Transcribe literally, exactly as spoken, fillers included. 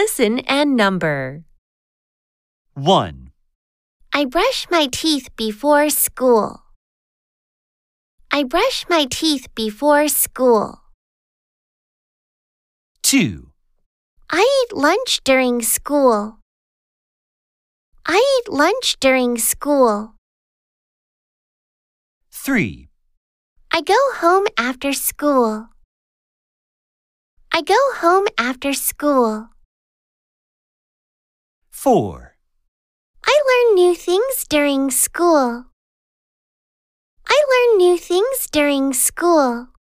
Listen and number. one, I brush my teeth before school. I brush my teeth before school. two, I eat lunch during school. I eat lunch during school. three, I go home after school. I go home after school. four, I learn new things during school. I learn new things during school.